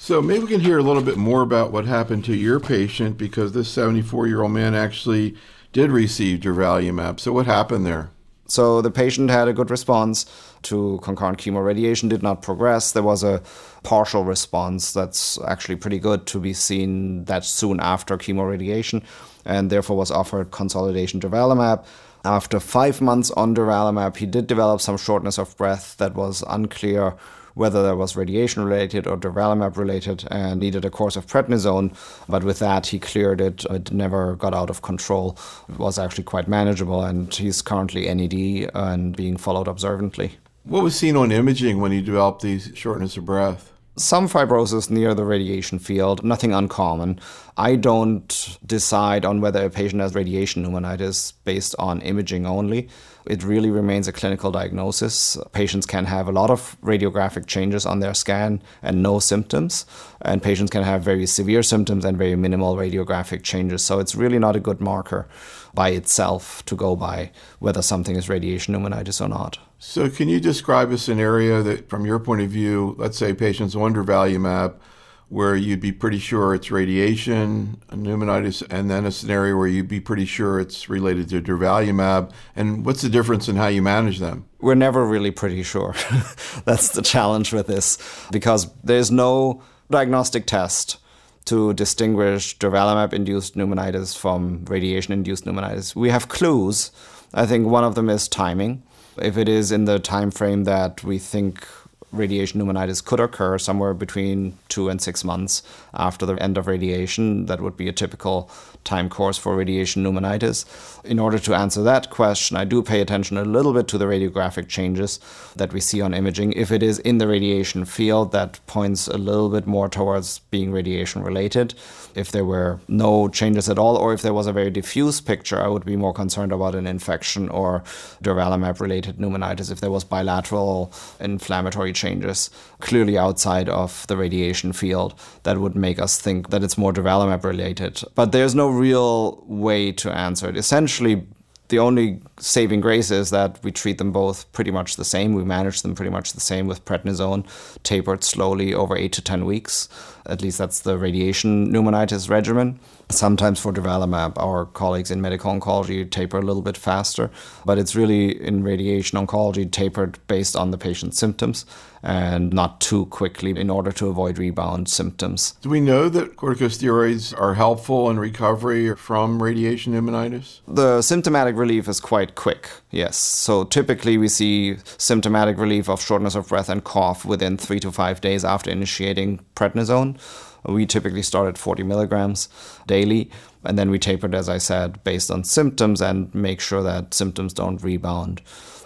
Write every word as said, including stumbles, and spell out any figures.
So maybe we can hear a little bit more about what happened to your patient, because this seventy-four-year-old man actually did receive durvalumab. So what happened there? So the patient had a good response to concurrent chemoradiation, did not progress. There was a partial response that's actually pretty good to be seen that soon after chemoradiation, and therefore was offered consolidation durvalumab. After five months on durvalumab, he did develop some shortness of breath that was unclear whether that was radiation-related or durvalumab-related, and needed a course of prednisone. But with that, he cleared it. It never got out of control. It was actually quite manageable, and he's currently N E D and being followed observantly. What was seen on imaging when he developed these shortness of breath? Some fibrosis near the radiation field, nothing uncommon. I don't decide on whether a patient has radiation pneumonitis based on imaging only. It really remains a clinical diagnosis. Patients can have a lot of radiographic changes on their scan and no symptoms, and patients can have very severe symptoms and very minimal radiographic changes. So it's really not a good marker by itself to go by whether something is radiation pneumonitis or not. So can you describe a scenario that, from your point of view, let's say patients on durvalumab, where you'd be pretty sure it's radiation pneumonitis, and then a scenario where you'd be pretty sure it's related to durvalumab, and what's the difference in how you manage them? We're never really pretty sure. That's the challenge with this, because there's no diagnostic test to distinguish durvalumab-induced pneumonitis from radiation-induced pneumonitis. We have clues. I think one of them is timing. If it is in the time frame that we think radiation pneumonitis could occur, somewhere between two and six months after the end of radiation, that would be a typical time course for radiation pneumonitis. In order to answer that question, I do pay attention a little bit to the radiographic changes that we see on imaging. If it is in the radiation field, that points a little bit more towards being radiation related. If there were no changes at all, or if there was a very diffuse picture, I would be more concerned about an infection or durvalumab related pneumonitis. If there was bilateral inflammatory changes clearly outside of the radiation field, that would make us think that it's more durvalumab related. But there's no real way to answer it. Essentially, the only saving grace is that we treat them both pretty much the same. We manage them pretty much the same with prednisone, tapered slowly over eight to ten weeks. At least that's the radiation pneumonitis regimen. Sometimes for durvalumab, our colleagues in medical oncology taper a little bit faster, but it's really in radiation oncology tapered based on the patient's symptoms and not too quickly in order to avoid rebound symptoms. Do we know that corticosteroids are helpful in recovery from radiation pneumonitis? The symptomatic relief is quite quick, yes. So typically we see symptomatic relief of shortness of breath and cough within three to five days after initiating prednisone. We typically start at forty milligrams daily, and then we taper it, as I said, based on symptoms and make sure that symptoms don't rebound.